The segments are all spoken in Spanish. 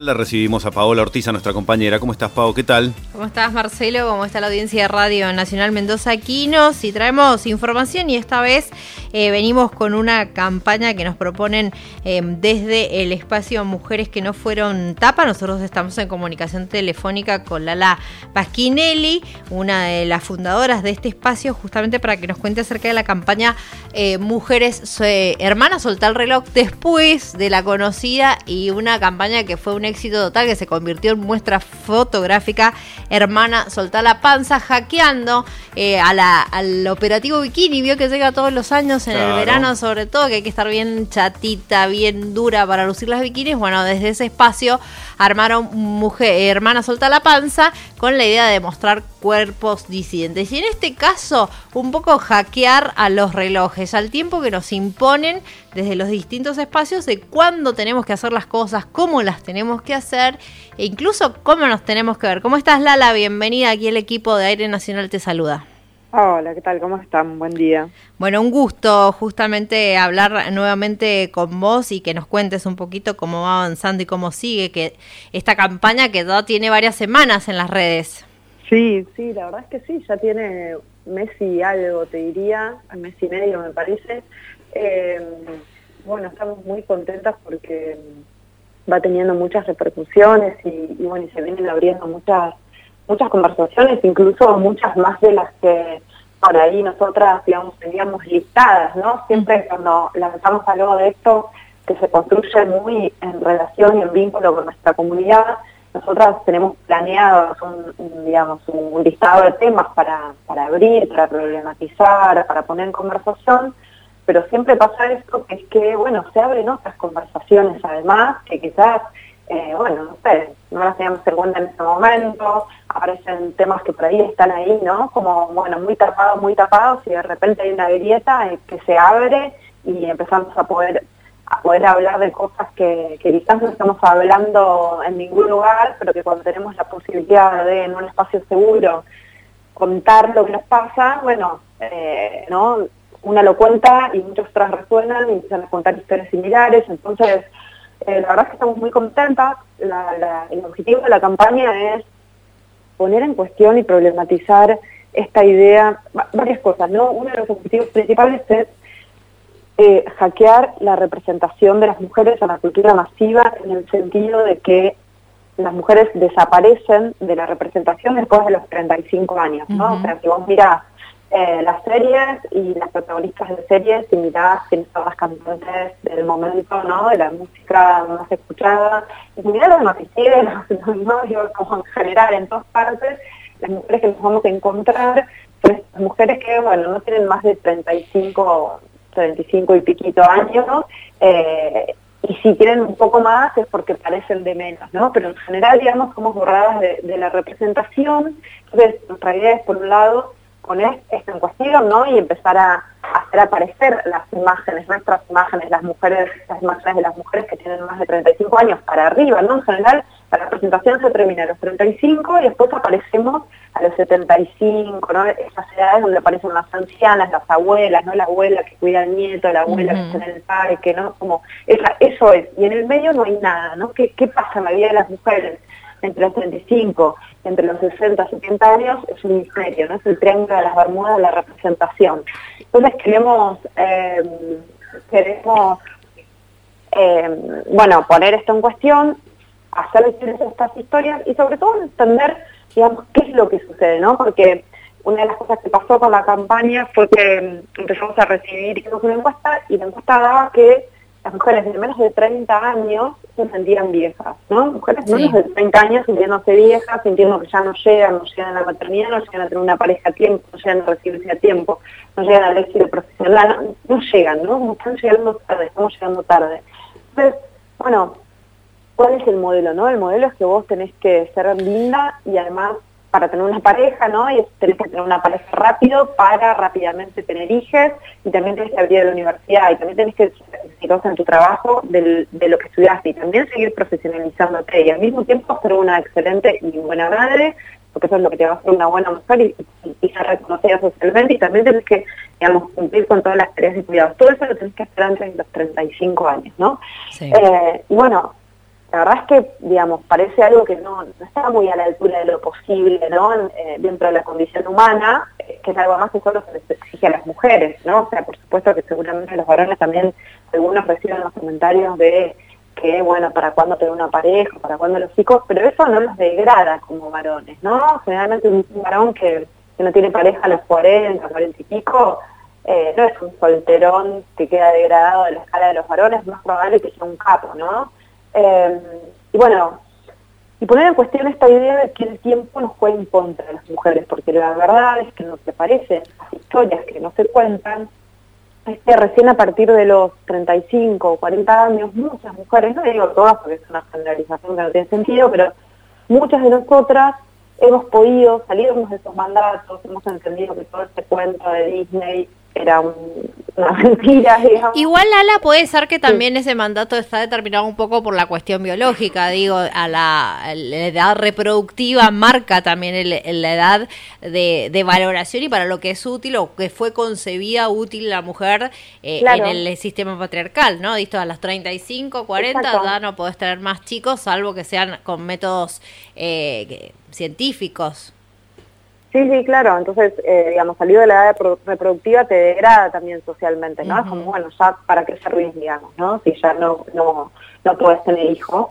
La recibimos a Paola Ortiz, a nuestra compañera. ¿Cómo estás, Pao? ¿Qué tal? ¿Cómo estás, Marcelo? ¿Cómo está la audiencia de Radio Nacional Mendoza Quinos? Y traemos información y esta vez venimos con una campaña que nos proponen desde el espacio Mujeres que no fueron tapa. Nosotros estamos en comunicación telefónica con Lala Pasquinelli, una de las fundadoras de este espacio, justamente para que nos cuente acerca de la campaña Mujeres Hermanas, soltá el reloj, después de la conocida y una campaña que fue un éxito total, que se convirtió en muestra fotográfica, Hermana, soltá la panza, hackeando al operativo bikini. Vio que llega todos los años en el verano, sobre todo, que hay que estar bien chatita, bien dura para lucir las bikinis. Bueno, desde ese espacio armaron Hermana, soltá la panza, con la idea de mostrar cuerpos disidentes. Y en este caso, un poco hackear a los relojes, al tiempo que nos imponen desde los distintos espacios de cuándo tenemos que hacer las cosas, cómo las tenemos que hacer e incluso cómo nos tenemos que ver. ¿Cómo estás, Lala? Bienvenida, aquí el equipo de Aire Nacional te saluda. Hola, ¿qué tal? ¿Cómo están? Buen día. Bueno, un gusto justamente hablar nuevamente con vos y que nos cuentes un poquito cómo va avanzando y cómo sigue que esta campaña que ya tiene varias semanas en las redes. Sí, la verdad es que sí, ya tiene mes y algo, te diría, mes y medio me parece. Bueno, estamos muy contentas porque va teniendo muchas repercusiones y bueno, y se vienen abriendo muchas conversaciones, incluso muchas más de las que por ahí nosotras, digamos, teníamos listadas, ¿no? Siempre cuando lanzamos algo de esto que se construye muy en relación y en vínculo con nuestra comunidad, nosotras tenemos planeado un listado de temas para abrir, para problematizar, para poner en conversación, pero siempre pasa esto, que es que, bueno, se abren otras conversaciones además, que quizás, no sé, no las teníamos en cuenta en ese momento, aparecen temas que por ahí están ahí, ¿no? Como, bueno, muy tapados, y de repente hay una grieta que se abre y empezamos a poder hablar de cosas que quizás no estamos hablando en ningún lugar, pero que cuando tenemos la posibilidad de, en un espacio seguro, contar lo que nos pasa, bueno, ¿no? Una lo cuenta y muchas otras resuenan y empiezan a contar historias similares. Entonces, la verdad es que estamos muy contentas. El objetivo de la campaña es poner en cuestión y problematizar esta idea, varias cosas, ¿no? Uno de los objetivos principales es hackear la representación de las mujeres en la cultura masiva, en el sentido de que las mujeres desaparecen de la representación después de los 35 años, ¿no? Uh-huh. O sea, si vos mirás las series y las protagonistas de series y mirás quiénes son las cantantes del momento, ¿no? De la música más escuchada, y mirás los noticieros, ¿no? Digo, como en general, en todas partes, las mujeres que nos vamos a encontrar son estas mujeres que, bueno, no tienen más de 35 y piquito años, ¿no? Y si quieren un poco más es porque parecen de menos, ¿no? Pero en general, digamos, somos borradas de la representación. Entonces, nuestra idea es, por un lado, poner esto en cuestión, ¿no? Y empezar a hacer aparecer las imágenes, nuestras imágenes, las imágenes de las mujeres que tienen más de 35 años para arriba, ¿no? En general, la representación se termina a los 35 y después aparecemos a los 75, ¿no? Esas edades donde aparecen las ancianas, las abuelas, ¿no? La abuela que cuida al nieto, la abuela que está en el parque, ¿no? Como eso es. Y en el medio no hay nada, ¿no? ¿Qué pasa en la vida de las mujeres entre los 35, entre los 60, 70 años? Es un misterio, ¿no? Es el triángulo de las Bermudas de la representación. Entonces queremos poner esto en cuestión, hacer estas historias y sobre todo entender, digamos, qué es lo que sucede, ¿no? Porque una de las cosas que pasó con la campaña fue que empezamos a recibir una encuesta, y la encuesta daba que las mujeres de menos de 30 años se sentían viejas, ¿no? Mujeres de menos de 30 años sintiéndose viejas, sintiendo que ya no llegan a la maternidad, no llegan a tener una pareja a tiempo, no llegan a recibirse a tiempo, no llegan al éxito profesional, no llegan, ¿no? Como estamos llegando tarde. Entonces, bueno, ¿cuál es el modelo, no? El modelo es que vos tenés que ser linda y además para tener una pareja, ¿no? Y tenés que tener una pareja rápido para rápidamente tener hijos, y también tenés que abrir la universidad, y también tenés que ser exitosa en tu trabajo de lo que estudiaste, y también seguir profesionalizándote, y al mismo tiempo ser una excelente y buena madre, porque eso es lo que te va a hacer una buena mujer y ser reconocida socialmente, y también tenés que, digamos, cumplir con todas las tareas de cuidado. Todo eso lo tenés que hacer antes de los 35 años, ¿no? Sí. Y bueno, la verdad es que, digamos, parece algo que no está muy a la altura de lo posible, ¿no? Dentro de la condición humana, que es algo más que solo se les exige a las mujeres, ¿no? O sea, por supuesto que seguramente los varones también, algunos reciben los comentarios de que, bueno, ¿para cuándo tener una pareja? ¿Para cuándo los chicos? Pero eso no los degrada como varones, ¿no? Generalmente un varón que no tiene pareja a los 40, 40 y pico, no es un solterón que queda degradado de la escala de los varones, es más probable que sea un capo, ¿no? Y bueno, y poner en cuestión esta idea de que el tiempo nos juega en contra de las mujeres, porque la verdad es que no te parecen las historias que no se cuentan, es que recién a partir de los 35 o 40 años, muchas mujeres, no digo todas porque es una generalización que no tiene sentido, pero muchas de nosotras hemos podido salirnos de esos mandatos, hemos entendido que todo este cuento de Disney era una mentira, digamos. Igual, Lala, puede ser que también ese mandato está determinado un poco por la cuestión biológica, digo, a la edad reproductiva marca también la edad de valoración y para lo que es útil o que fue concebida útil la mujer Claro. en el sistema patriarcal, ¿no? Visto a los 35, 40, Exacto. ya no podés tener más chicos, salvo que sean con métodos científicos. Sí, claro, entonces, digamos, salir de la edad reproductiva te degrada también socialmente, ¿no? Es como, bueno, ya, ¿para qué servís, digamos, no? Si ya no podés tener hijos.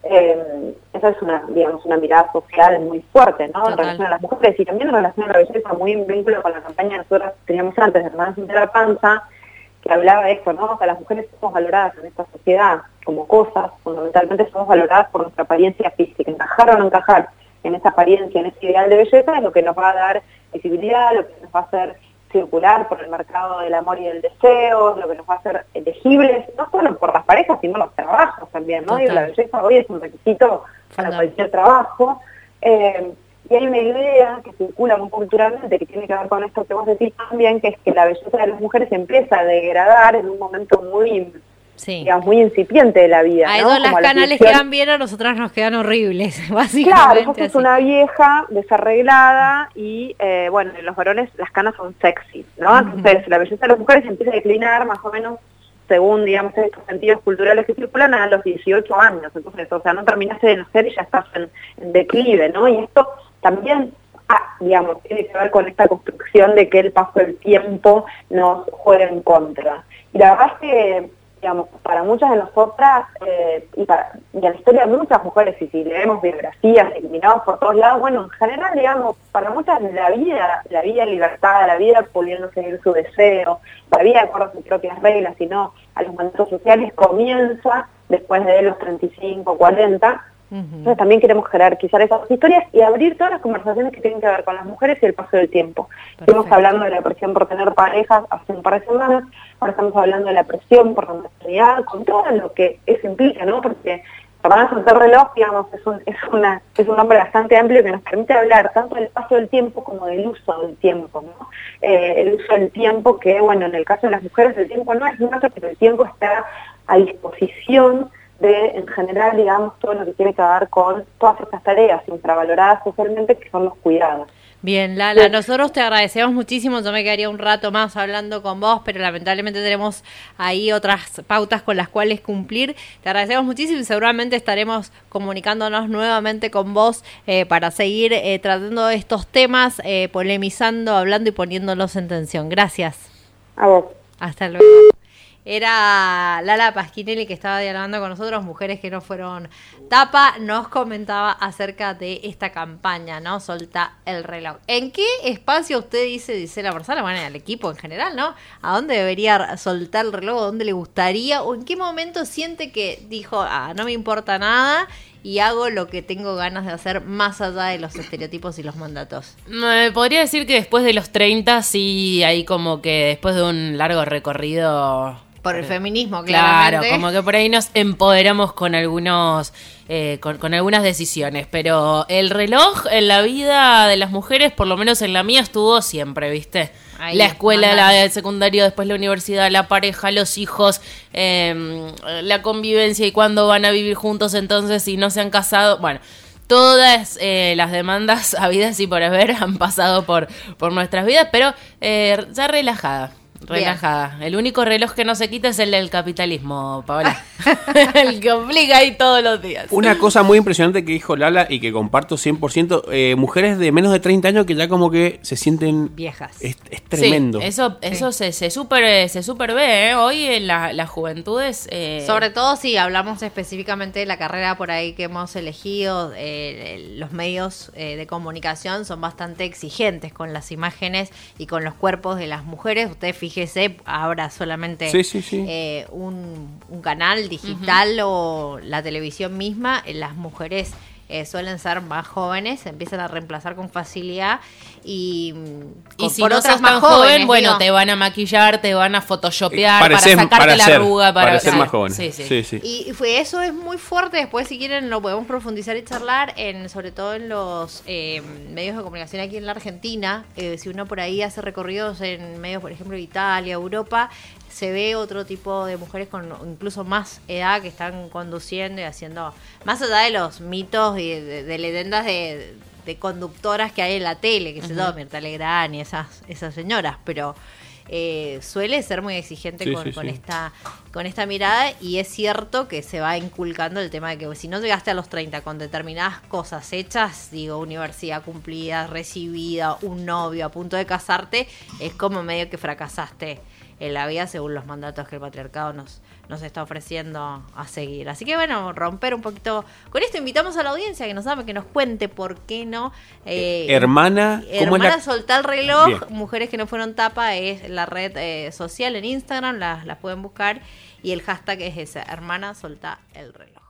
Esa es una mirada social muy fuerte, ¿no? Total. En relación a las mujeres y también en relación a la belleza, muy en vínculo con la campaña que nosotros teníamos antes de Hermanas Sin la Panza, que hablaba de esto, ¿no? O sea, las mujeres somos valoradas en esta sociedad como cosas, fundamentalmente somos valoradas por nuestra apariencia física, encajar o no encajar en esa apariencia, en ese ideal de belleza, es lo que nos va a dar visibilidad, lo que nos va a hacer circular por el mercado del amor y del deseo, lo que nos va a hacer elegibles, no solo por las parejas, sino los trabajos también, ¿no? Digo, la belleza hoy es un requisito para cualquier trabajo, y hay una idea que circula muy culturalmente que tiene que ver con esto que vos decís también, que es que la belleza de las mujeres empieza a degradar en un momento muy... Sí. digamos, muy incipiente de la vida, A ¿no? ellos las Como canales quedan bien, a nosotras nos quedan horribles, básicamente. Claro, vos sos así. una vieja desarreglada y, bueno, en los varones las canas son sexy, ¿no? Entonces, la belleza de las mujeres empieza a declinar más o menos según, digamos, estos sentidos culturales que circulan a los 18 años. Entonces, o sea, no terminaste de nacer y ya estás en declive, ¿no? Y esto también, digamos, tiene que ver con esta construcción de que el paso del tiempo nos juega en contra. Y la verdad es que, digamos, para muchas de nosotras y en la historia de muchas mujeres, y si leemos biografías y miramos por todos lados, bueno, en general, digamos, para muchas la vida en libertad, la vida pudiendo seguir su deseo, la vida de acuerdo a sus propias reglas y no a los mandatos sociales, comienza después de los 35, 40. Entonces también queremos jerarquizar esas historias y abrir todas las conversaciones que tienen que ver con las mujeres y el paso del tiempo. Estuvimos hablando de la presión por tener parejas hace un par de semanas, ahora estamos hablando de la presión por la maternidad, con todo lo que eso implica, ¿no? Porque Hermanas Sin Reloj, digamos, es un nombre bastante amplio que nos permite hablar tanto del paso del tiempo como del uso del tiempo, ¿no? El uso del tiempo que, bueno, en el caso de las mujeres el tiempo no es nuestro, pero el tiempo está a disposición de, en general, digamos, todo lo que tiene que ver con todas estas tareas infravaloradas socialmente que son los cuidados. Bien, Lala, nosotros te agradecemos muchísimo, yo me quedaría un rato más hablando con vos, pero lamentablemente tenemos ahí otras pautas con las cuales cumplir. Te agradecemos muchísimo y seguramente estaremos comunicándonos nuevamente con vos para seguir tratando estos temas, polemizando, hablando y poniéndolos en tensión. Gracias. A vos. Hasta luego. Era Lala Pasquinelli que estaba dialogando con nosotros, Mujeres que no fueron tapa, nos comentaba acerca de esta campaña, ¿no? Solta el reloj. ¿En qué espacio usted dice la persona, bueno, al equipo en general, ¿no? ¿A dónde debería soltar el reloj? ¿A dónde le gustaría? ¿O en qué momento siente que dijo, no me importa nada y hago lo que tengo ganas de hacer más allá de los estereotipos y los mandatos? Podría decir que después de los 30, sí, ahí como que después de un largo recorrido... Por el feminismo, claro, claramente. como que por ahí nos empoderamos con algunos con algunas decisiones, pero el reloj en la vida de las mujeres, por lo menos en la mía, estuvo siempre, ¿viste? Ahí, la escuela, mandando. el secundario, después la universidad, la pareja, los hijos, la convivencia y cuándo van a vivir juntos entonces si no se han casado, bueno... Todas las demandas habidas y por haber han pasado por nuestras vidas, pero ya relajada. relajada. El único reloj que no se quita es el del capitalismo, Paola. El que obliga ahí todos los días. Una cosa muy impresionante que dijo Lala y que comparto 100%, mujeres de menos de 30 años que ya como que se sienten viejas. Es tremendo. Sí, eso se super ve, hoy en las juventudes. Sobre todo si hablamos específicamente de la carrera por ahí que hemos elegido, los medios de comunicación son bastante exigentes con las imágenes y con los cuerpos de las mujeres. Usted fíjese, ahora solamente un canal digital o la televisión misma, las mujeres suelen ser más jóvenes, se empiezan a reemplazar con facilidad y si no sos tan joven, bueno, te van a maquillar, te van a photoshopear para sacarte la arruga, para ser más jóvenes. Sí. Y eso es muy fuerte. Después, si quieren, lo podemos profundizar y charlar, sobre todo en los medios de comunicación aquí en la Argentina. Si uno por ahí hace recorridos en medios, por ejemplo, de Italia, Europa, se ve otro tipo de mujeres con incluso más edad que están conduciendo y haciendo, más allá de los mitos y de leyendas de conductoras que hay en la tele, que se llama Mirta Legrand y esas señoras, pero suele ser muy exigente con esta mirada, y es cierto que se va inculcando el tema de que si no llegaste a los 30 con determinadas cosas hechas, digo, universidad cumplida, recibida, un novio, a punto de casarte, es como medio que fracasaste en la vida según los mandatos que el patriarcado nos está ofreciendo a seguir. Así que bueno, romper un poquito con esto. Invitamos a la audiencia que nos sabe, que nos cuente por qué no. Hermana Soltá el reloj. Bien. Mujeres que no fueron tapa es la red social en Instagram, las pueden buscar, y el hashtag es ese, Hermana Soltá el reloj.